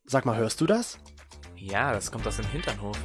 Sag mal, hörst du das? Ja, das kommt aus dem Hinternhof.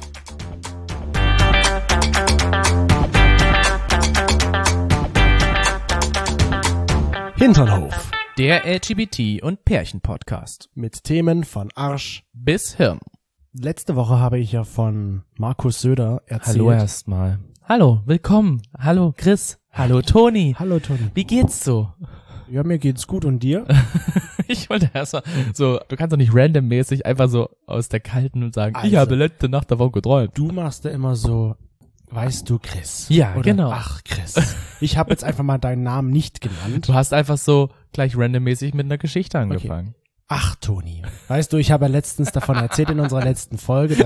Hinternhof. Der LGBT- und Pärchen-Podcast. Mit Themen von Arsch bis Hirn. Letzte Woche habe ich ja von Markus Söder erzählt. Hallo erstmal. Hallo, willkommen. Hallo Chris. Hallo Toni. Hallo Toni. Wie geht's so? Ja, mir geht's gut und dir? Ich wollte erstmal so, du kannst doch nicht randommäßig einfach so aus der Kalten und sagen, Also, ich habe letzte Nacht davon geträumt. Du machst da immer so, weißt du Chris? Ja, Oder, genau. Ach Chris. Ich habe jetzt einfach mal deinen Namen nicht genannt. Du hast einfach so gleich randommäßig mit einer Geschichte angefangen. Ach Toni. Weißt du, ich habe ja letztens davon erzählt in unserer letzten Folge,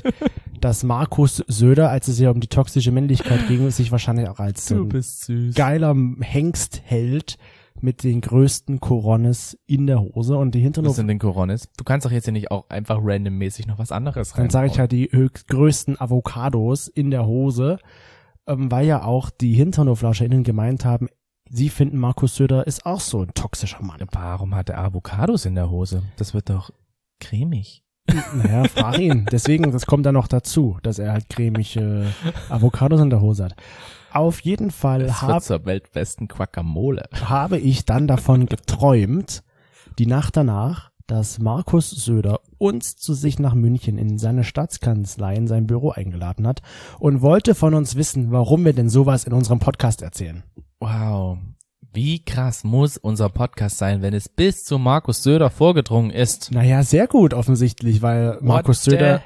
dass Markus Söder, als es ja um die toxische Männlichkeit ging, sich wahrscheinlich auch als so Du ein bist süß. geiler Hengst hält mit den größten Coronis in der Hose und die Was Hinternhof. sind denn Coronis? Du kannst doch jetzt hier nicht auch einfach randommäßig noch was anderes rein. Dann sage ich halt die größten Avocados in der Hose, weil ja auch die HinternhoflauscherInnen gemeint haben, sie finden Markus Söder ist auch so ein toxischer Mann. Warum hat er Avocados in der Hose? Das wird doch cremig. Naja, frag ihn. Deswegen, das kommt dann noch dazu, dass er halt cremige Avocados in der Hose hat. Auf jeden Fall Das wird zur weltbesten Guacamole. habe ich dann davon geträumt, die Nacht danach, dass Markus Söder uns zu sich nach München in seine Staatskanzlei, in sein Büro eingeladen hat und wollte von uns wissen, warum wir denn sowas in unserem Podcast erzählen. Wow. Wie krass muss unser Podcast sein, wenn es bis zu Markus Söder vorgedrungen ist? Naja, sehr gut offensichtlich, weil Markus What the Söder,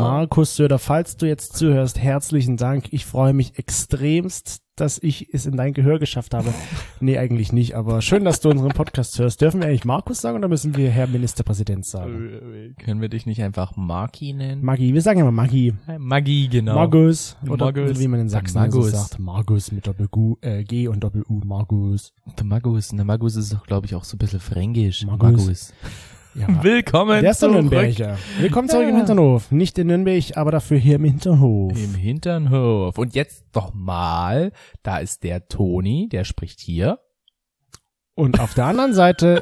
hell? falls du jetzt zuhörst, herzlichen Dank. Ich freue mich extremst, dass ich es in dein Gehör geschafft habe. Nee, eigentlich nicht, aber schön, dass du unseren Podcast hörst. Dürfen wir eigentlich Markus sagen oder müssen wir Herr Ministerpräsident sagen? Können wir dich nicht einfach Marki nennen? Maggi, wir sagen immer Maggi. Maggi, genau. Margus, oder Margus. wie man in Sachsen Margus. so sagt. Margus mit Doppel-G und Doppel-U, Margus. Der Magus. Der Magus ist doch, glaube ich, auch so ein bisschen fränkisch. Magus. Ja, Willkommen der ist der zurück. Nürnberger. Willkommen zurück Ja. im Hinternhof. Nicht in Nürnberg, aber dafür hier im Hinternhof. Im Hinternhof. Und jetzt doch mal, da ist der Toni, der spricht hier. Und auf der anderen Seite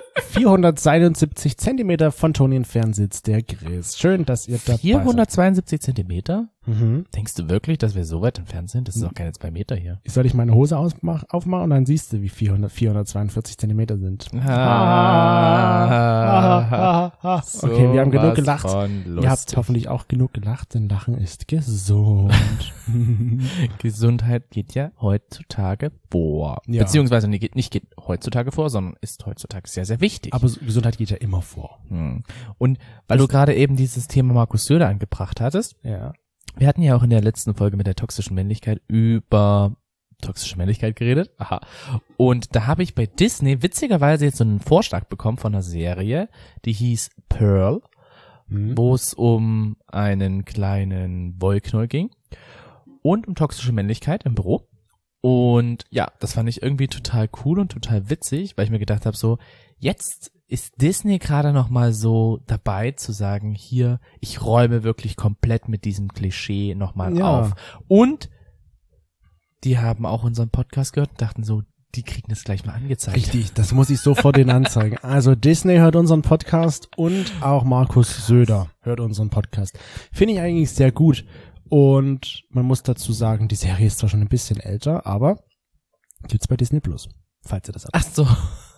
471 Zentimeter von Toni entfernt sitzt der Chris. Schön, dass ihr dabei 472 Zentimeter? seid. Mhm. Denkst du wirklich, dass wir so weit entfernt sind? Das ist doch keine 2 Meter hier. Soll ich meine Hose aufmachen und dann siehst du, wie 442 Zentimeter sind. So Okay, wir haben genug was gelacht. von Ihr habt lustig. hoffentlich auch genug gelacht, denn Lachen ist gesund. Gesundheit geht ja heutzutage vor. Ja. Beziehungsweise geht heutzutage vor, sondern ist heutzutage sehr, sehr wichtig. Aber Gesundheit geht ja immer vor. Und weil du gerade eben dieses Thema Markus Söder angebracht hattest, Ja. wir hatten ja auch in der letzten Folge mit der toxischen Männlichkeit über toxische Männlichkeit geredet. Aha. Und da habe ich bei Disney witzigerweise jetzt so einen Vorschlag bekommen von einer Serie, die hieß Pearl, wo es um einen kleinen Wollknoll ging und um toxische Männlichkeit im Büro. Und ja, das fand ich irgendwie total cool und total witzig, weil ich mir gedacht habe, so, jetzt ist Disney gerade noch mal so dabei zu sagen, hier, ich räume wirklich komplett mit diesem Klischee noch mal Ja. auf. Und die haben auch unseren Podcast gehört und dachten so, die kriegen das gleich mal angezeigt. Richtig, das muss ich sofort denen anzeigen. Also Disney hört unseren Podcast und auch Markus Söder hört unseren Podcast. Finde ich eigentlich sehr gut. Und man muss dazu sagen, die Serie ist zwar schon ein bisschen älter, aber gibt's bei Disney Plus, falls ihr das habt. Ach so.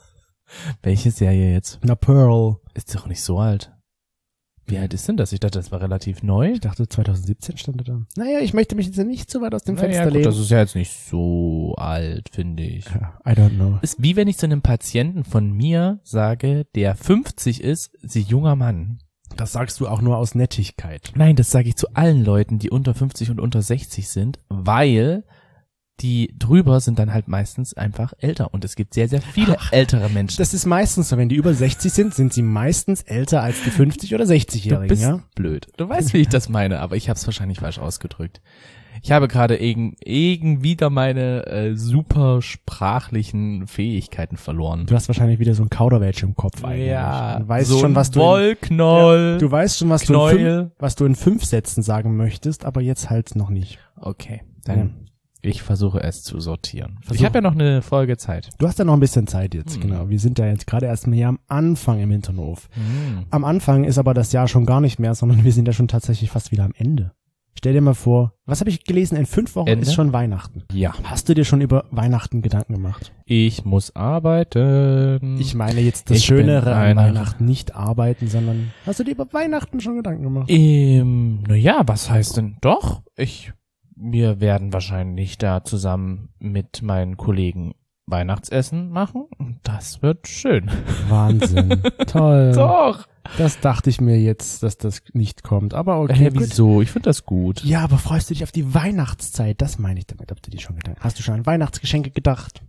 Welche Serie jetzt? Na, Pearl. Ist doch nicht so alt. Wie alt ist denn das? Ich dachte, das war relativ neu. Ich dachte 2017 stand da. Naja, ich möchte mich jetzt nicht zu weit aus dem Fenster gut, lehnen. das ist ja jetzt nicht so alt, finde ich. I don't know. Ist wie wenn ich zu einem Patienten von mir sage, der 50 ist, sie junger Mann. Das sagst du auch nur aus Nettigkeit. Nein, das sage ich zu allen Leuten, die unter 50 und unter 60 sind, weil die drüber sind dann halt meistens einfach älter. Und es gibt sehr, sehr viele ältere Menschen. Das ist meistens so, wenn die über 60 sind sie meistens älter als die 50- oder Du 60-Jährigen, bist ja? blöd. Du weißt, wie ich das meine, aber ich habe es wahrscheinlich falsch ausgedrückt. Ich habe gerade wieder meine super sprachlichen Fähigkeiten verloren. Du hast wahrscheinlich wieder so ein Kauderwelsch im Kopf eigentlich. Ja, Du weißt so schon, was ein du Wollknoll. du weißt schon, Knäuel. was du in 5 Sätzen sagen möchtest, aber jetzt halt noch nicht. Okay, dann Ich versuche es zu sortieren. Ich habe ja noch eine Folge Zeit. Du hast ja noch ein bisschen Zeit jetzt, genau. Wir sind ja jetzt gerade erst mal hier am Anfang im Hinternhof. Am Anfang ist aber das Jahr schon gar nicht mehr, sondern wir sind ja schon tatsächlich fast wieder am Ende. Stell dir mal vor, was habe ich gelesen? In 5 Wochen Ende? ist schon Weihnachten. Ja. Hast du dir schon über Weihnachten Gedanken gemacht? Ich muss arbeiten. Ich meine jetzt das Ich bin Schönere an einer- Weihnachten, nicht arbeiten, sondern hast du dir über Weihnachten schon Gedanken gemacht? Naja, was heißt denn? Doch, wir werden wahrscheinlich da zusammen mit meinen Kollegen Weihnachtsessen machen. Und das wird schön. Wahnsinn. Toll. Doch. Das dachte ich mir jetzt, dass das nicht kommt. Aber okay, gut. Wieso? Ich finde das gut. Ja, aber freust du dich auf die Weihnachtszeit? Das meine ich damit, ob du dir schon Gedanken hast. Du schon an Weihnachtsgeschenke gedacht?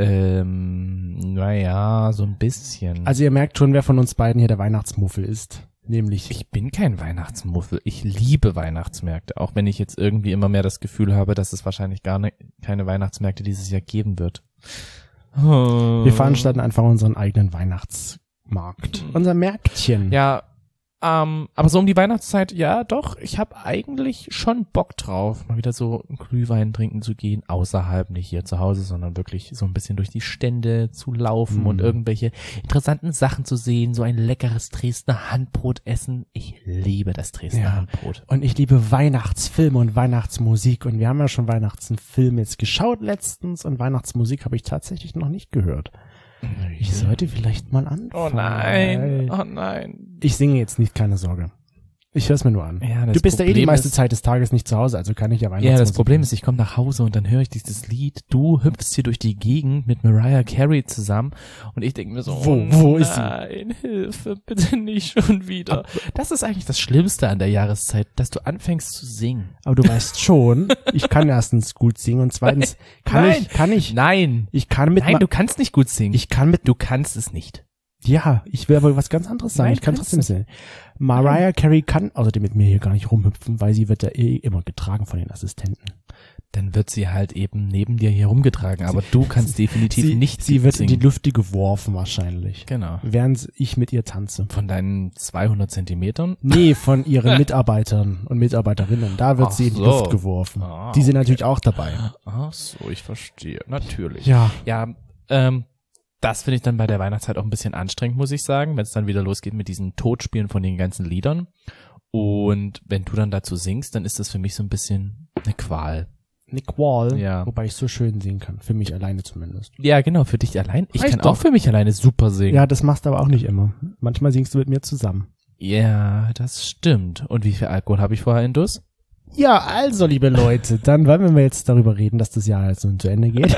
Naja, so ein bisschen. Also ihr merkt schon, wer von uns beiden hier der Weihnachtsmuffel ist. Nämlich Ich bin kein Weihnachtsmuffel. Ich liebe Weihnachtsmärkte, auch wenn ich jetzt irgendwie immer mehr das Gefühl habe, dass es wahrscheinlich keine Weihnachtsmärkte dieses Jahr geben wird. wir veranstalten einfach unseren eigenen Weihnachtsmarkt. Unser Märktchen. Ja, aber so um die Weihnachtszeit, ja doch, ich habe eigentlich schon Bock drauf, mal wieder so einen Glühwein trinken zu gehen, außerhalb, nicht hier zu Hause, sondern wirklich so ein bisschen durch die Stände zu laufen und irgendwelche interessanten Sachen zu sehen, so ein leckeres Dresdner Handbrot essen. Ich liebe das Dresdner Ja. Handbrot. Und ich liebe Weihnachtsfilme und Weihnachtsmusik. Und wir haben ja schon Weihnachtsfilme jetzt geschaut letztens und Weihnachtsmusik habe ich tatsächlich noch nicht gehört. Ich sollte vielleicht mal anfangen. Oh nein, oh nein. Ich singe jetzt nicht, keine Sorge. Ich hör's mir nur an. Ja, das Du bist ja die Problem meiste ist- Zeit des Tages nicht zu Hause, also kann ich ja Weihnachtsmusik. Ja, das Problem ist, ich komme nach Hause und dann höre ich dieses Lied. Du hüpfst hier durch die Gegend mit Mariah Carey zusammen und ich denke mir so, Wo ist sie? Nein, Hilfe, bitte nicht schon wieder. Das ist eigentlich das Schlimmste an der Jahreszeit, dass du anfängst zu singen. Aber du weißt schon, ich kann erstens gut singen und zweitens Nein. ich kann Nein, du kannst nicht gut singen. Du kannst es nicht. ja, ich will aber was ganz anderes sagen. Nein, Ich kann kannst trotzdem singen. Mariah Carey kann außerdem mit mir hier gar nicht rumhüpfen, weil sie wird ja immer getragen von den Assistenten. Dann wird sie halt eben neben dir hier rumgetragen, aber du kannst definitiv nicht Sie wird in singen. die Lüfte geworfen wahrscheinlich. Genau. Während ich mit ihr tanze. Von deinen 200 Zentimetern? Nee, von ihren Mitarbeitern und Mitarbeiterinnen. Da wird Ach sie in die so. Luft geworfen. Ah, Die sind natürlich auch dabei. Ach so, ich verstehe. Natürlich. Ja. Ja, das finde ich dann bei der Weihnachtszeit auch ein bisschen anstrengend, muss ich sagen, wenn es dann wieder losgeht mit diesen Totspielen von den ganzen Liedern. Und wenn du dann dazu singst, dann ist das für mich so ein bisschen eine Qual. Nick Wall, Ja. wobei ich so schön singen kann. Für mich alleine zumindest. Ja, genau, für dich allein. Ich Reicht kann doch. auch für mich alleine super singen. Ja, das machst du aber auch nicht immer. Manchmal singst du mit mir zusammen. Ja, das stimmt. Und wie viel Alkohol habe ich vorher in Duss? Ja, also, liebe Leute, dann wollen wir jetzt darüber reden, dass das Jahr jetzt nun zu Ende geht.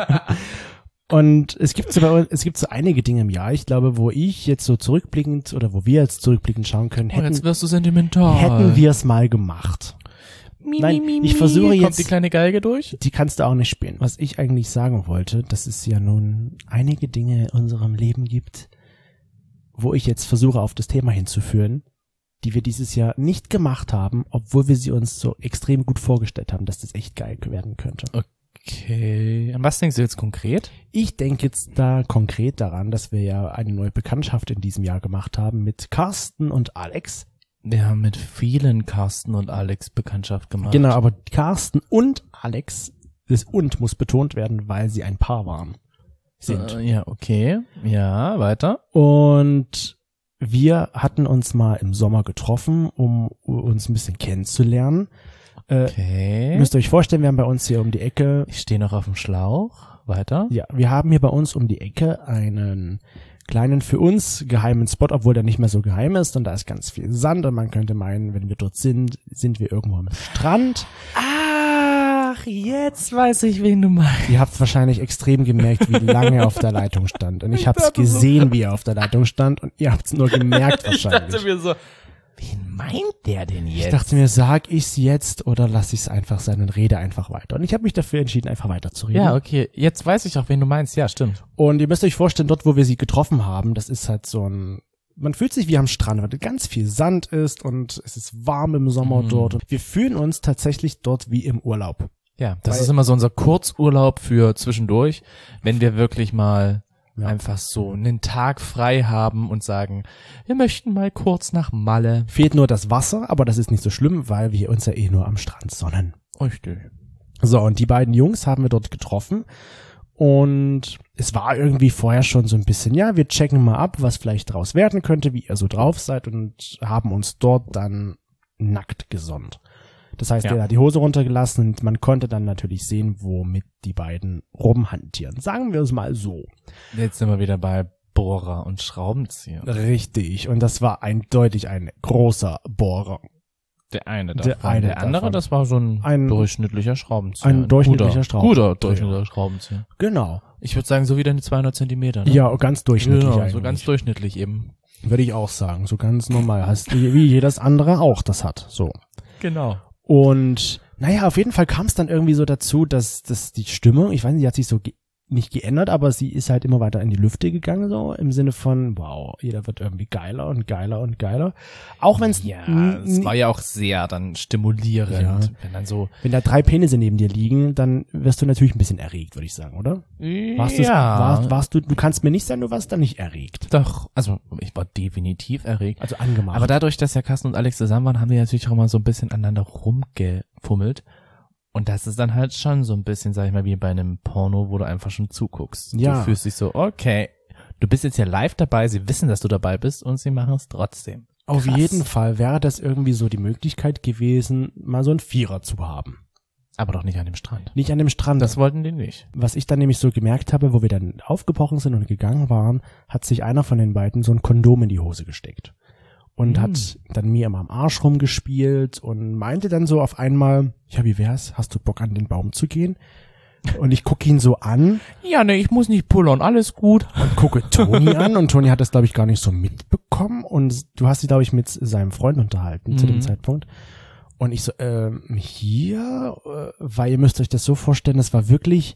Und es gibt so einige Dinge im Jahr, ich glaube, wo ich jetzt so zurückblickend oder wo wir jetzt zurückblickend schauen können, Oh, jetzt wirst du sentimental. hätten wir es mal gemacht. Nein, ich versuche Kommt jetzt, die kleine Geige durch? die kannst du auch nicht spielen. Was ich eigentlich sagen wollte, dass es ja nun einige Dinge in unserem Leben gibt, wo ich jetzt versuche, auf das Thema hinzuführen, die wir dieses Jahr nicht gemacht haben, obwohl wir sie uns so extrem gut vorgestellt haben, dass das echt geil werden könnte. Okay. An was denkst du jetzt konkret? Ich denke jetzt da konkret daran, dass wir ja eine neue Bekanntschaft in diesem Jahr gemacht haben mit Carsten und Alex. Wir haben mit vielen Carsten und Alex Bekanntschaft gemacht. Genau, aber Carsten und Alex, das und muss betont werden, weil sie ein Paar waren. Sind. Ja, okay. Ja, weiter. Und wir hatten uns mal im Sommer getroffen, um uns ein bisschen kennenzulernen. Okay. Müsst ihr euch vorstellen, wir haben bei uns hier um die Ecke, Ich stehe noch auf dem Schlauch. Weiter. ja, wir haben hier bei uns um die Ecke einen kleinen, für uns geheimen Spot, obwohl der nicht mehr so geheim ist und da ist ganz viel Sand und man könnte meinen, wenn wir dort sind, sind wir irgendwo am Strand. Ach, jetzt weiß ich, wen du meinst. Ihr habt wahrscheinlich extrem gemerkt, wie lange er auf der Leitung stand und ich hab's dachte so- gesehen, wie er auf der Leitung stand und ihr habt's nur gemerkt wahrscheinlich. mir so, wen meint der denn jetzt? Ich dachte mir, sag ich's jetzt oder lass ich's einfach sein und rede einfach weiter. Und ich habe mich dafür entschieden, einfach weiterzureden. Ja, okay. Jetzt weiß ich auch, wen du meinst. Ja, stimmt. Und ihr müsst euch vorstellen, dort, wo wir sie getroffen haben, das ist halt so ein, man fühlt sich wie am Strand, weil ganz viel Sand ist und es ist warm im Sommer dort. Und wir fühlen uns tatsächlich dort wie im Urlaub. Ja, das Weil- ist immer so unser Kurzurlaub für zwischendurch, wenn wir wirklich mal Ja. einfach so einen Tag frei haben und sagen, wir möchten mal kurz nach Malle. Fehlt nur das Wasser, aber das ist nicht so schlimm, weil wir uns ja eh nur am Strand sonnen. Richtig. So, und die beiden Jungs haben wir dort getroffen und es war irgendwie vorher schon so ein bisschen, ja, wir checken mal ab, was vielleicht draus werden könnte, wie ihr so drauf seid und haben uns dort dann nackt gesonnt. Das heißt, er hat die Hose runtergelassen und man konnte dann natürlich sehen, womit die beiden rumhantieren. Sagen wir es mal so. Jetzt sind wir wieder bei Bohrer und Schraubenzieher. Richtig, und das war eindeutig ein großer Bohrer. Der eine davon. Der eine der andere, davon. das war so ein durchschnittlicher Schraubenzieher. Ein durchschnittlicher Schraubenzieher. Guter durchschnittlicher Schraubenzieher. Genau. Ich würde sagen, so wie deine 200 Zentimeter. Ne? Ja, ganz durchschnittlich Genau, eigentlich. so ganz durchschnittlich eben. Würde ich auch sagen, so ganz normal. Hast wie jedes andere auch das hat, so. Genau. Und naja, auf jeden Fall kam es dann irgendwie so dazu, dass die Stimmung, ich weiß nicht, die hat sich so nicht geändert, aber sie ist halt immer weiter in die Lüfte gegangen, so im Sinne von, wow, jeder wird irgendwie geiler und geiler und geiler. Auch wenn es es war ja auch sehr dann stimulierend, Ja. wenn dann so. wenn da 3 Penisse neben dir liegen, dann wirst du natürlich ein bisschen erregt, würde ich sagen, oder? Warst du kannst mir nicht sagen, du warst da nicht erregt. Doch, also ich war definitiv erregt. Also angemacht. Aber dadurch, dass ja Carsten und Alex zusammen waren, haben wir natürlich auch mal so ein bisschen aneinander rumgefummelt. Und das ist dann halt schon so ein bisschen, sag ich mal, wie bei einem Porno, wo du einfach schon zuguckst. Ja. Du fühlst dich so, okay, du bist jetzt hier live dabei, sie wissen, dass du dabei bist und sie machen es trotzdem. Auf Krass. jeden Fall wäre das irgendwie so die Möglichkeit gewesen, mal so einen Vierer zu haben. Aber doch nicht an dem Strand. Nicht an dem Strand. Das wollten die nicht. Was ich dann nämlich so gemerkt habe, wo wir dann aufgebrochen sind und gegangen waren, hat sich einer von den beiden so ein Kondom in die Hose gesteckt. Und hat dann mir immer am Arsch rumgespielt und meinte dann so auf einmal, ja, wie wär's? Hast du Bock an den Baum zu gehen? Und ich gucke ihn so an. Ja, ne, ich muss nicht pullern, alles gut. Und gucke Toni an und Toni hat das, glaube ich, gar nicht so mitbekommen und du hast dich, glaube ich, mit seinem Freund unterhalten zu dem Zeitpunkt. Und ich so, hier, weil ihr müsst euch das so vorstellen, das war wirklich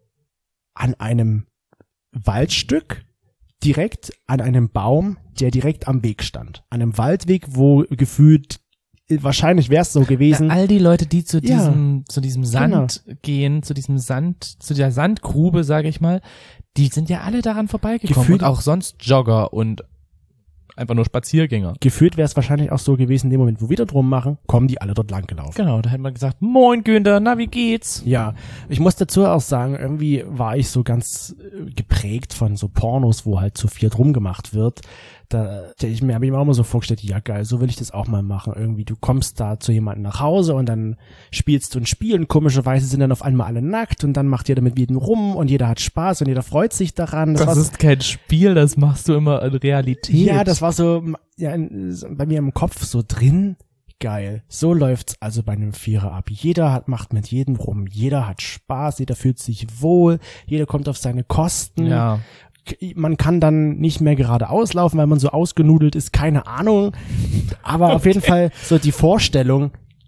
an einem Waldstück, direkt an einem Baum, der direkt am Weg stand. An einem Waldweg, wo gefühlt, wahrscheinlich wäre es so gewesen. Ja, all die Leute, die zu Ja. diesem Sand gehen, zu der Sandgrube, sage ich mal, die sind ja alle daran vorbeigekommen. Gefühlt- Und auch sonst Jogger und einfach nur Spaziergänger. Gefühlt wäre es wahrscheinlich auch so gewesen, in dem Moment, wo wir dort rummachen, kommen die alle dort lang gelaufen. Genau, da hätte man gesagt, moin Günther, na wie geht's? Ja, ich muss dazu auch sagen, irgendwie war ich so ganz geprägt von so Pornos, wo halt zu viert rumgemacht wird. Da habe ich mir auch immer so vorgestellt, ja geil, so will ich das auch mal machen. Irgendwie, du kommst da zu jemandem nach Hause und dann spielst du ein Spiel und komischerweise sind dann auf einmal alle nackt und dann macht jeder mit jedem rum und jeder hat Spaß und jeder freut sich daran. Das ist kein Spiel, das machst du immer in Realität. Ja, das war so ja, bei mir im Kopf so drin. Geil. So läuft's also bei einem Vierer ab. Jeder macht mit jedem rum. Jeder hat Spaß. Jeder fühlt sich wohl. Jeder kommt auf seine Kosten. Ja. Man kann dann nicht mehr geradeaus laufen, weil man so ausgenudelt ist. Keine Ahnung. Aber auf jeden Fall so die Vorstellung,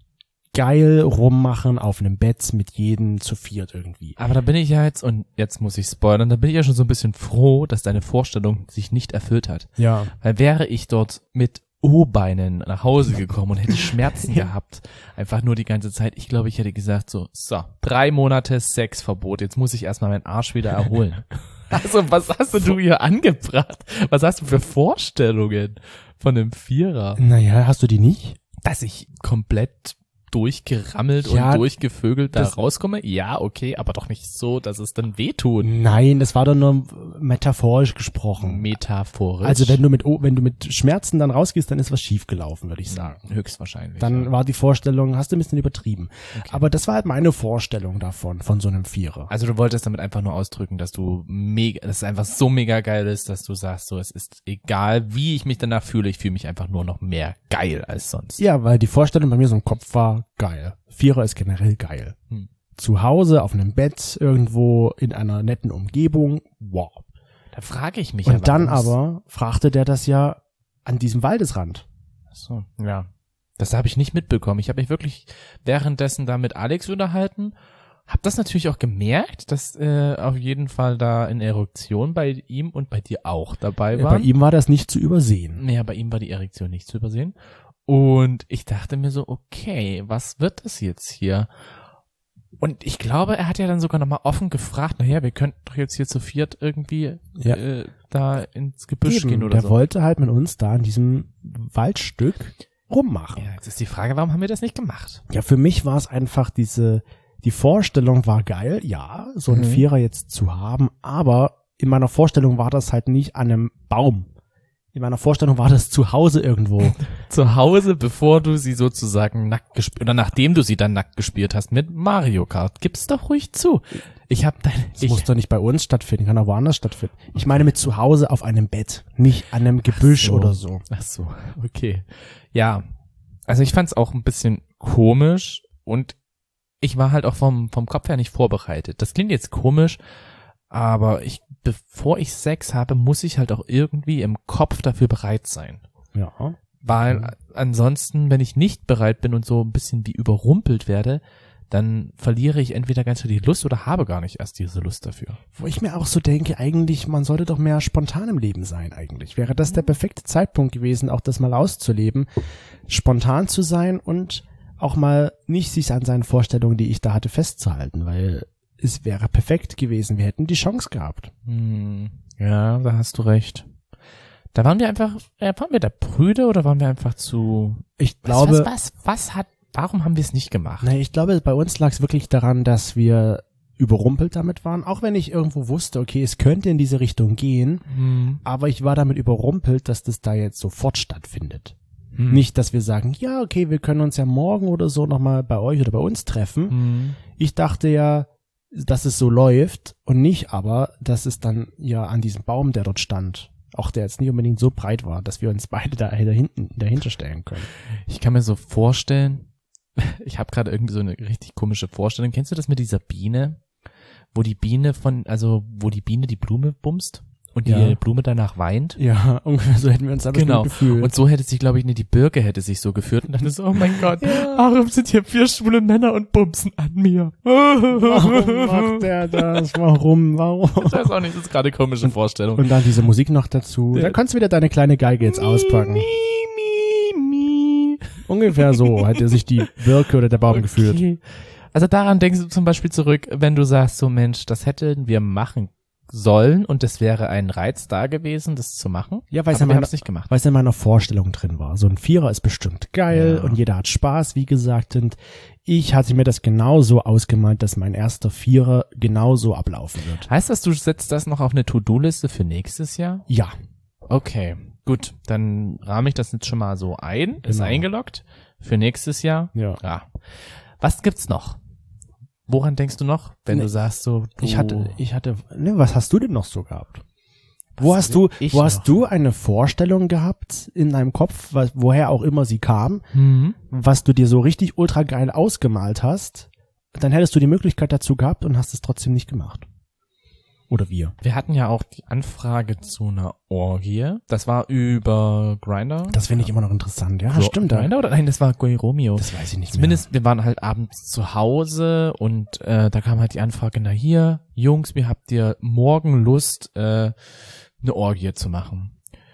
geil rummachen auf einem Bett mit jedem zu viert irgendwie. Aber da bin ich ja jetzt, und jetzt muss ich spoilern, da bin ich ja schon so ein bisschen froh, dass deine Vorstellung sich nicht erfüllt hat. Ja. Weil wäre ich dort mit O-Beinen nach Hause gekommen und hätte Schmerzen gehabt, einfach nur die ganze Zeit, ich glaube, ich hätte gesagt so, 3 Monate Sexverbot, jetzt muss ich erstmal meinen Arsch wieder erholen. Also, was hast du hier angebracht? Was hast du für Vorstellungen von einem Vierer? Naja, hast du die nicht? Dass ich komplett durchgerammelt Ja, und durchgevögelt da das- rauskomme? Ja, okay, aber doch nicht so, dass es dann wehtut. Nein, das war doch nur metaphorisch gesprochen. Metaphorisch. Also wenn du mit Schmerzen dann rausgehst, dann ist was schiefgelaufen, würde ich sagen. Höchstwahrscheinlich. Dann ja. war die Vorstellung, hast du ein bisschen übertrieben. Okay. Aber das war halt meine Vorstellung davon, von so einem Vierer. Also du wolltest damit einfach nur ausdrücken, dass dass es einfach so mega geil ist, dass du sagst, so, es ist egal, wie ich mich danach fühle, ich fühle mich einfach nur noch mehr geil als sonst. Ja, weil die Vorstellung bei mir so im Kopf war, geil. Vierer ist generell geil. Hm. Zu Hause, auf einem Bett, irgendwo in einer netten Umgebung, wow. Da frage ich mich Und dann warum es- aber fragte der das ja an diesem Waldesrand. Ach so, ja. Das habe ich nicht mitbekommen. Ich habe mich wirklich währenddessen da mit Alex unterhalten. Hab das natürlich auch gemerkt, dass auf jeden Fall da eine Erektion bei ihm und bei dir auch dabei war. Bei ihm war das nicht zu übersehen. Naja, bei ihm war die Erektion nicht zu übersehen. Und ich dachte mir so, okay, was wird das jetzt hier? Und ich glaube, er hat ja dann sogar nochmal offen gefragt, naja, wir könnten doch jetzt hier zu viert irgendwie Ja. da ins Gebüsch gehen oder der so. wollte halt mit uns da in diesem Waldstück rummachen. Ja, jetzt ist die Frage, warum haben wir das nicht gemacht? Ja, für mich war es einfach diese die Vorstellung war geil, ja, so einen Vierer jetzt zu haben, aber in meiner Vorstellung war das halt nicht an einem Baum. In meiner Vorstellung war das zu Hause irgendwo. Zu Hause, bevor du sie sozusagen nackt gespielt, oder nachdem du sie dann nackt gespielt hast mit Mario Kart. Gib's doch ruhig zu. Das muss doch nicht bei uns stattfinden, kann auch woanders stattfinden. Ich meine mit zu Hause auf einem Bett, nicht an einem Gebüsch oder so. Ach so, okay. Ja, also ich fand's auch ein bisschen komisch und ich war halt auch vom Kopf her nicht vorbereitet. Das klingt jetzt komisch, aber bevor ich Sex habe, muss ich halt auch irgendwie im Kopf dafür bereit sein. Ja. Weil ansonsten, wenn ich nicht bereit bin und so ein bisschen wie überrumpelt werde, dann verliere ich entweder ganz schön die Lust oder habe gar nicht erst diese Lust dafür. Wo ich mir auch so denke, eigentlich, man sollte doch mehr spontan im Leben sein eigentlich. Wäre das der perfekte Zeitpunkt gewesen, auch das mal auszuleben, spontan zu sein und auch mal nicht sich an seinen Vorstellungen, die ich da hatte, festzuhalten, weil es wäre perfekt gewesen. Wir hätten die Chance gehabt. Ja, da hast du recht. Da waren wir da prüde oder waren wir einfach zu... Ich glaube... Warum haben wir es nicht gemacht? Nee, ich glaube, bei uns lag es wirklich daran, dass wir überrumpelt damit waren. Auch wenn ich irgendwo wusste, okay, es könnte in diese Richtung gehen, aber ich war damit überrumpelt, dass das da jetzt sofort stattfindet. Nicht, dass wir sagen, ja, okay, wir können uns ja morgen oder so nochmal bei euch oder bei uns treffen. Ich dachte ja, dass es so läuft und nicht aber, dass es dann ja an diesem Baum, der dort stand, auch der jetzt nicht unbedingt so breit war, dass wir uns beide dahinter stellen können. Ich kann mir so vorstellen, ich habe gerade irgendwie so eine richtig komische Vorstellung. Kennst du das mit dieser Biene? Wo die Biene die Blume bumst und die Blume danach weint? Ja, ungefähr so hätten wir uns da gefühlt. Und so hätte sich, glaube ich, die Birke hätte sich so gefühlt und dann ist oh mein Gott, warum sind hier 4 schwule Männer und bumsen an mir? Warum macht der das? Warum? Ich weiß auch nicht, das ist gerade eine komische Vorstellung. Und dann diese Musik noch dazu. Da kannst du wieder deine kleine Geige jetzt auspacken. Ungefähr so hätte sich die Birke oder der Baum gefühlt. Also daran denkst du zum Beispiel zurück, wenn du sagst, so Mensch, das hätten wir machen sollen und es wäre ein Reiz da gewesen, das zu machen. Ja, weil es nicht gemacht. Weil es in meiner Vorstellung drin war. So ein Vierer ist bestimmt geil und jeder hat Spaß, wie gesagt. Und ich hatte mir das genauso ausgemalt, dass mein erster Vierer genauso ablaufen wird. Heißt das, du setzt das noch auf eine To-Do-Liste für nächstes Jahr? Ja. Okay, gut. Dann rahme ich das jetzt schon mal so ein. Ist eingeloggt für nächstes Jahr. Ja. Was gibt's noch? Woran denkst du noch, wenn du sagst so, ich hatte, was hast du denn noch so gehabt? Wo hast du eine Vorstellung gehabt in deinem Kopf, woher auch immer sie kam, was du dir so richtig ultra geil ausgemalt hast, dann hättest du die Möglichkeit dazu gehabt und hast es trotzdem nicht gemacht. Oder wir. Wir hatten ja auch die Anfrage zu einer Orgie. Das war über Grindr. Das finde ich immer noch interessant. Ja, stimmt. Grindr oder nein, das war Romeo. Das weiß ich nicht Zumindest, wir waren halt abends zu Hause und da kam halt die Anfrage, na hier, Jungs, wie habt ihr morgen Lust, eine Orgie zu machen?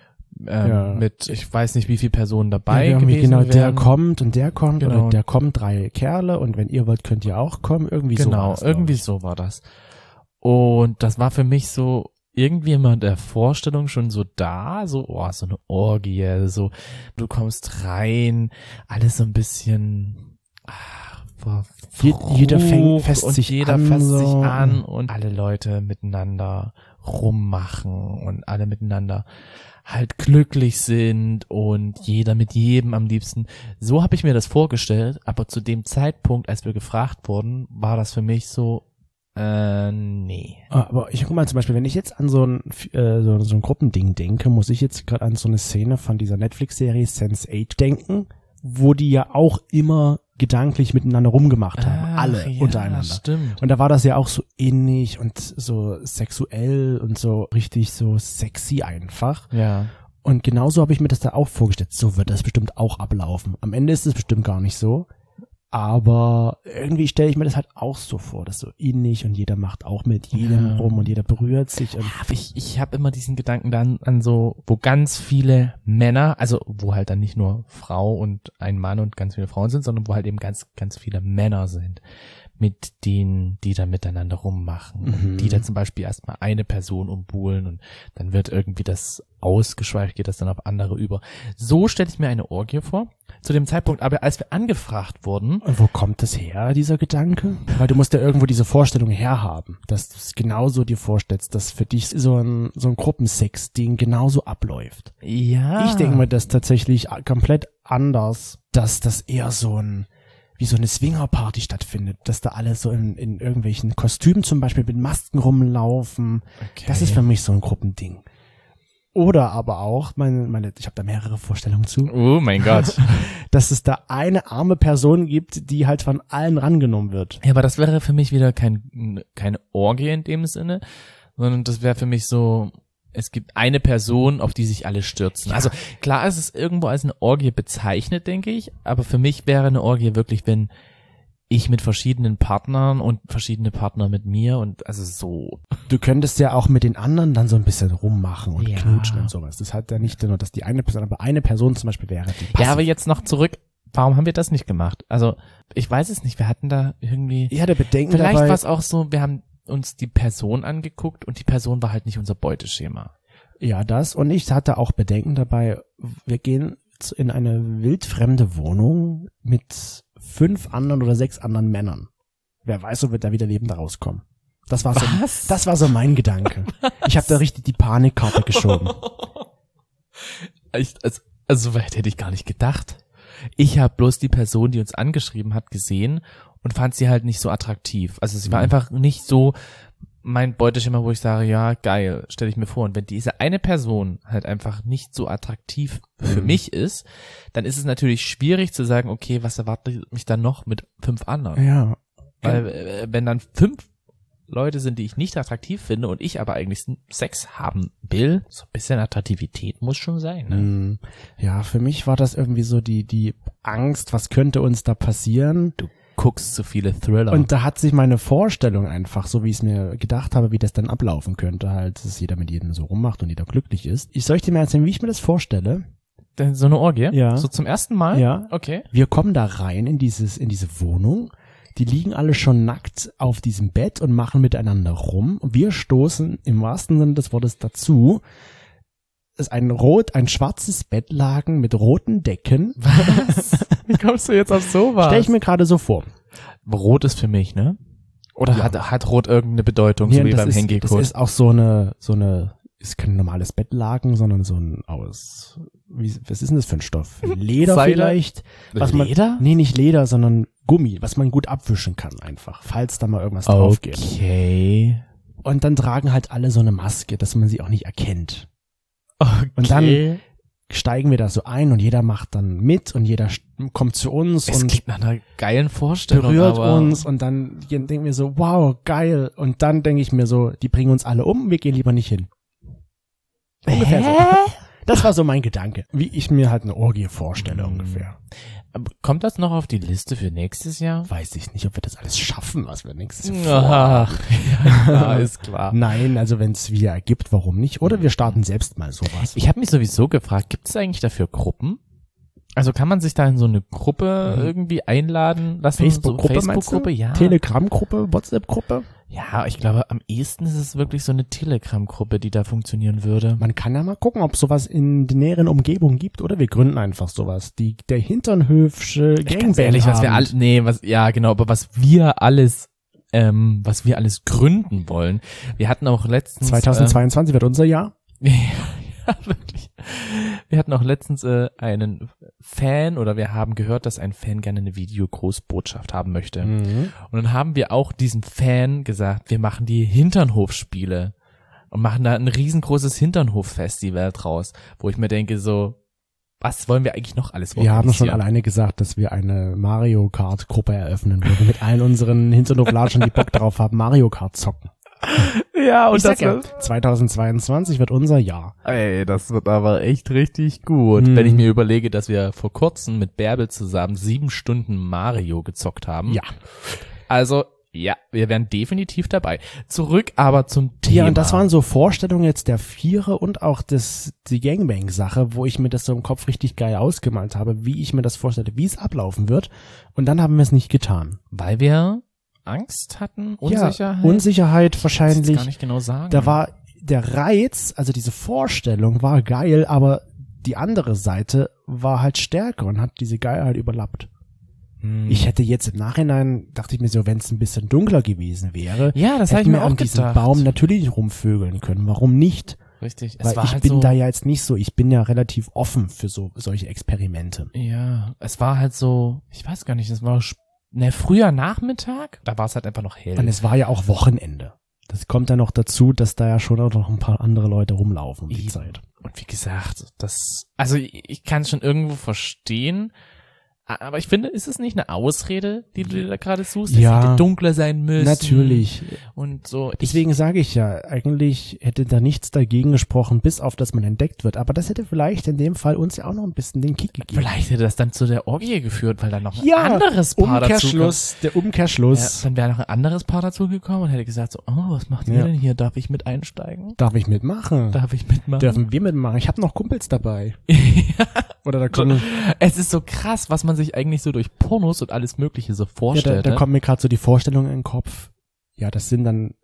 Mit, ich weiß nicht, wie viele Personen dabei gewesen wären. Der kommt und der kommt oder der kommen 3 Kerle und wenn ihr wollt, könnt ihr auch kommen. Irgendwie so war das. Genau, irgendwie so war das. Und das war für mich so irgendwie immer in der Vorstellung schon so da, so eine Orgie, so du kommst rein, alles so ein bisschen jeder fässt sich an und alle Leute miteinander rummachen und alle miteinander halt glücklich sind und jeder mit jedem am liebsten. So habe ich mir das vorgestellt, aber zu dem Zeitpunkt, als wir gefragt wurden, war das für mich so nee. Aber ich guck mal zum Beispiel, wenn ich jetzt an so ein Gruppending denke, muss ich jetzt gerade an so eine Szene von dieser Netflix-Serie Sense8 denken, wo die ja auch immer gedanklich miteinander rumgemacht haben, alle untereinander. Stimmt. Und da war das ja auch so innig und so sexuell und so richtig so sexy einfach. Ja. Und genauso habe ich mir das da auch vorgestellt. So wird das bestimmt auch ablaufen. Am Ende ist es bestimmt gar nicht so. Aber irgendwie stelle ich mir das halt auch so vor, dass so innig und jeder macht auch mit jedem rum und jeder berührt sich. Und ich habe immer diesen Gedanken dann an so, wo ganz viele Männer, also wo halt dann nicht nur Frau und ein Mann und ganz viele Frauen sind, sondern wo halt eben ganz, ganz viele Männer sind, mit denen, die da miteinander rummachen und die da zum Beispiel erstmal eine Person umbuhlen und dann wird irgendwie das ausgeschweift, geht das dann auf andere über. So stelle ich mir eine Orgie vor. zu dem Zeitpunkt, aber als wir angefragt wurden. Und wo kommt das her, dieser Gedanke? Weil du musst ja irgendwo diese Vorstellung herhaben, dass du es genauso dir vorstellst, dass für dich so ein Gruppensex-Ding genauso abläuft. Ja. Ich denke mir das tatsächlich komplett anders, dass das eher wie so eine Swingerparty stattfindet, dass da alle so in irgendwelchen Kostümen zum Beispiel mit Masken rumlaufen. Okay. Das ist für mich so ein Gruppending. Oder aber auch, ich habe da mehrere Vorstellungen zu, Oh mein Gott. dass es da eine arme Person gibt, die halt von allen rangenommen wird. Ja, aber das wäre für mich wieder keine Orgie in dem Sinne, sondern das wäre für mich so, es gibt eine Person, auf die sich alle stürzen. Ja. Also klar ist es irgendwo als eine Orgie bezeichnet, denke ich, aber für mich wäre eine Orgie wirklich, wenn ich mit verschiedenen Partnern und verschiedene Partner mit mir und also so. Du könntest ja auch mit den anderen dann so ein bisschen rummachen und Ja. knutschen und sowas. Das hat ja nicht nur, dass die eine Person, aber eine Person zum Beispiel wäre, die Ja, aber jetzt noch zurück, warum haben wir das nicht gemacht? Also ich weiß es nicht, wir hatten da irgendwie, ich hatte Bedenken vielleicht dabei. war es auch so, wir haben uns die Person angeguckt und die Person war halt nicht unser Beuteschema. Ja, das. Und ich hatte auch Bedenken dabei. Wir gehen in eine wildfremde Wohnung mit 5 anderen oder 6 anderen Männern. Wer weiß, ob wir da wieder lebend rauskommen. Das war so mein Gedanke. Ich habe da richtig die Panikkarte geschoben. Also so weit hätte ich gar nicht gedacht. Ich habe bloß die Person, die uns angeschrieben hat, gesehen und fand sie halt nicht so attraktiv. Also sie war einfach nicht so mein Beuteschema, wo ich sage, ja, geil, stelle ich mir vor. Und wenn diese eine Person halt einfach nicht so attraktiv für mich ist, dann ist es natürlich schwierig zu sagen, okay, was erwartet mich dann noch mit 5 anderen? Ja. Weil wenn dann 5 Leute sind, die ich nicht attraktiv finde und ich aber eigentlich Sex haben will, so ein bisschen Attraktivität muss schon sein, ne? Ja, für mich war das irgendwie so die Angst, was könnte uns da passieren? Du guckst zu viele Thriller. Und da hat sich meine Vorstellung einfach, so wie ich es mir gedacht habe, wie das dann ablaufen könnte, halt, dass jeder mit jedem so rummacht und jeder glücklich ist. Soll ich dir mal erzählen, wie ich mir das vorstelle? So eine Orgie? Ja. So zum ersten Mal? Ja. Okay. Wir kommen da rein in diese Wohnung. Die liegen alle schon nackt auf diesem Bett und machen miteinander rum. Und wir stoßen im wahrsten Sinne des Wortes dazu. Es ist ein schwarzes Bettlaken mit roten Decken. Was? Wie kommst du jetzt auf sowas? Stell ich mir gerade so vor. Rot ist für mich, ne? Oder Ja. hat Rot irgendeine Bedeutung, Nee, so wie das beim ist Hengi-Code? auch so eine, ist kein normales Bettlaken, sondern so ein was ist denn das für ein Stoff? Leder Seide? vielleicht? Leder? Nee, nicht Leder, sondern Gummi, was man gut abwischen kann einfach, falls da mal irgendwas drauf geht. Okay. Und dann tragen halt alle so eine Maske, dass man sie auch nicht erkennt. Okay. Und dann steigen wir da so ein und jeder macht dann mit und jeder kommt zu uns Es und klingt nach einer geilen Vorstellung, berührt aber uns und dann denken wir so, wow, geil. Und dann denke ich mir so, die bringen uns alle um, wir gehen lieber nicht hin. Ungefähr so. Das war so mein Gedanke, wie ich mir halt eine Orgie vorstelle ungefähr. Aber kommt das noch auf die Liste für nächstes Jahr? Weiß ich nicht, ob wir das alles schaffen, was wir nächstes Jahr vorhaben. Ach, ja, klar, ist klar. Nein, also wenn es wieder ergibt, warum nicht? Oder wir starten selbst mal sowas. Ich habe mich sowieso gefragt, gibt es eigentlich dafür Gruppen? Also kann man sich da in so eine Gruppe irgendwie einladen lassen? Facebook-Gruppe, so Facebook-Gruppe, ja. Telegram-Gruppe, WhatsApp-Gruppe? Ja, ich glaube, am ehesten ist es wirklich so eine Telegram-Gruppe, die da funktionieren würde. Man kann ja mal gucken, ob sowas in der näheren Umgebung gibt, oder wir gründen einfach sowas. Der Hinternhöfsche Ganz Gangbang ehrlich, was wir Abend. ja genau, aber was wir alles gründen wollen. Wir hatten auch letztens 2022 wird unser Jahr. ja, wirklich. Wir hatten auch letztens einen Fan oder wir haben gehört, dass ein Fan gerne eine Videogroßbotschaft haben möchte. Und dann haben wir auch diesem Fan gesagt, wir machen die Hinternhofspiele und machen da ein riesengroßes Hinternhof-Festival draus, wo ich mir denke so, was wollen wir eigentlich noch alles Wir haben schon organisieren? alleine gesagt, dass wir eine Mario Kart Gruppe eröffnen würden mit allen unseren Hinternhoflatschen, die Bock drauf haben, Mario Kart zocken. Ja, und Ich sag ja, 2022 wird unser Jahr. Ey, das wird aber echt richtig gut. Wenn ich mir überlege, dass wir vor kurzem mit Bärbel zusammen 7 Stunden Mario gezockt haben. Ja. Also, ja, wir wären definitiv dabei. Zurück aber zum Thema. Ja, und das waren so Vorstellungen jetzt der Vierer und auch die Gangbang-Sache, wo ich mir das so im Kopf richtig geil ausgemalt habe, wie ich mir das vorstelle, wie es ablaufen wird. Und dann haben wir es nicht getan. Weil wir Angst hatten, Unsicherheit. Ja, Unsicherheit Ich kann wahrscheinlich. gar nicht genau sagen. Da war der Reiz, also diese Vorstellung war geil, aber die andere Seite war halt stärker und hat diese Geilheit überlappt. Ich hätte jetzt im Nachhinein, dachte ich mir so, wenn es ein bisschen dunkler gewesen wäre, Ja, das habe ich hätten mir wir auch an diesem gedacht. Baum natürlich rumvögeln können. Warum nicht? Richtig. Weil ich bin da ja jetzt nicht so, ich bin ja relativ offen für solche Experimente. Ja, es war halt so, ich weiß gar nicht, es war früher Nachmittag, da war es halt einfach noch hell. Und es war ja auch Wochenende. Das kommt ja noch dazu, dass da ja schon auch noch ein paar andere Leute rumlaufen um die Eben. Zeit. Und wie gesagt, also ich kann es schon irgendwo verstehen, aber ich finde, ist es nicht eine Ausrede, die du dir da gerade suchst? Ja. Es hätte dunkler sein müssen. Natürlich. Und so. Deswegen sage ich ja, eigentlich hätte da nichts dagegen gesprochen, bis auf, dass man entdeckt wird. Aber das hätte vielleicht in dem Fall uns ja auch noch ein bisschen den Kick gegeben. Vielleicht hätte das dann zu der Orgie geführt, weil dann noch ein Ja, anderes Paar Umkehrschluss, der Umkehrschluss. Ja, dann wäre noch ein anderes Paar dazugekommen und hätte gesagt so, oh, was macht ihr Ja. denn hier? Darf ich mit einsteigen? Darf ich mitmachen? Darf ich mitmachen? Dürfen wir mitmachen? Ich habe noch Kumpels dabei. Oder da kommen, Es ist so krass, was man sich eigentlich so durch Pornos und alles Mögliche so ja, vorstellt. da kommt mir gerade so die Vorstellung in den Kopf. Ja, das sind dann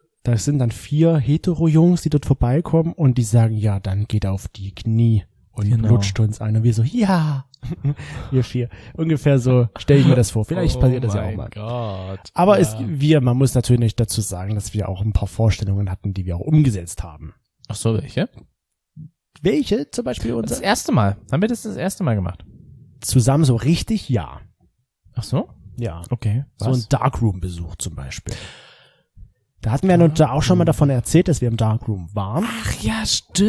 4 Hetero-Jungs, die dort vorbeikommen und die sagen, ja, dann geht auf die Knie und Genau. lutscht uns ein. Und wir so, ja. Wir 4. Ungefähr so stelle ich mir das vor. Vielleicht passiert das ja auch mal. Gott. Aber ja. man muss natürlich dazu sagen, dass wir auch ein paar Vorstellungen hatten, die wir auch umgesetzt haben. Ach so, welche? Welche? Zum Beispiel Das unser erste Mal. Haben wir das erste Mal gemacht? zusammen so richtig, ja. Ach so? Ja. Okay. So ein Darkroom-Besuch zum Beispiel. Da hatten wir ja da auch schon mal davon erzählt, dass wir im Darkroom waren. Ach ja,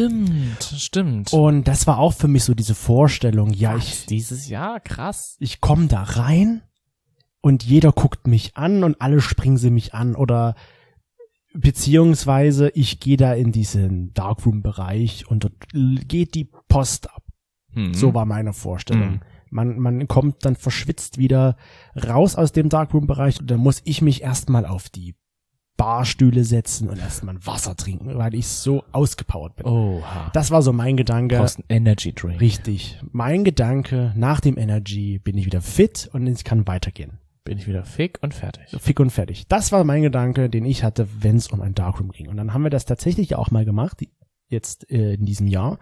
stimmt. Und das war auch für mich so diese Vorstellung, ja, Dieses Jahr, krass. ich komme da rein und jeder guckt mich an und alle springen sie mich an oder beziehungsweise ich gehe da in diesen Darkroom-Bereich und dort geht die Post ab. So war meine Vorstellung. Man kommt dann verschwitzt wieder raus aus dem Darkroom-Bereich und dann muss ich mich erstmal auf die Barstühle setzen und erstmal ein Wasser trinken, weil ich so ausgepowert bin. Oha. Das war so mein Gedanke. Du brauchst einen Energy Drink. Richtig. Mein Gedanke, nach dem Energy bin ich wieder fit und es kann weitergehen. Bin ich wieder fick und fertig. Fick und fertig. Das war mein Gedanke, den ich hatte, wenn es um ein Darkroom ging. Und dann haben wir das tatsächlich auch mal gemacht, jetzt in diesem Jahr.